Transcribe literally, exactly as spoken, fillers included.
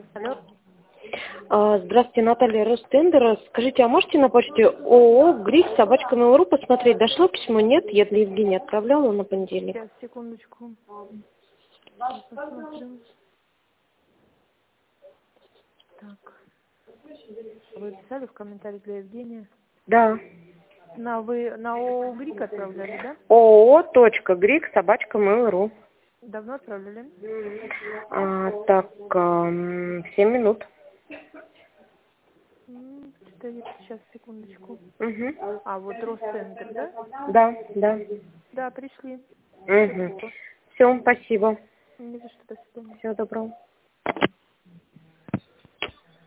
Алло. А, Здравствуйте, Наталья Ростендер. Скажите, а можете на почте ООО «Гриф» собачка mail точка ру посмотреть, дошло письмо? Нет, я для Евгения отправляла на понедельник. Сейчас, секундочку. Я посмотрю. Так. Вы писали в комментариях для Евгения? Да. На вы на ООО «Грик» отправляли, да? ООО точка грик собачка mail точка ру. Давно отправляли? А, так, ам, семь минут. М, Стоит сейчас, секундочку. Угу. А, вот Росцентр, да? Да, да. Да, пришли. Угу. Все, спасибо. Не за что, до свидания. Всего доброго.